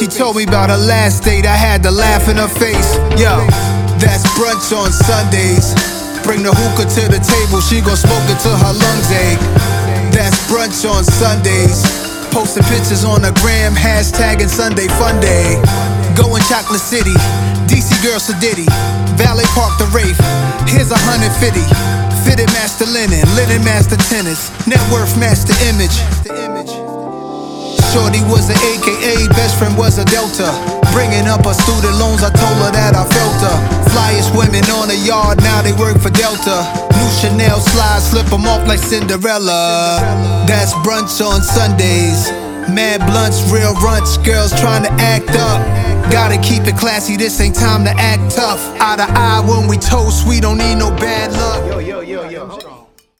She told me about her last date, I had to laugh in her face. Yo, that's brunch on Sundays. Bring the hookah to the table, she gon' smoke it till her lungs ache. That's brunch on Sundays. Posting pictures on the gram, hashtagging Sunday Fun Day. Going Chocolate City, DC Girl Sadiddy, Valet Park the Wraith. Here's 150. Fitted master linen, linen master tennis, net worth master image. Shorty was an AKA, best friend was a Delta. Bringing up her student loans, I told her that I felt her. Flyest women on the yard, now they work for Delta. New Chanel slides, slip them off like Cinderella. That's brunch on Sundays. Mad blunts, real runts, girls trying to act up. Gotta keep it classy, this ain't time to act tough. Eye to eye when we toast, we don't need no bad luck. Yo.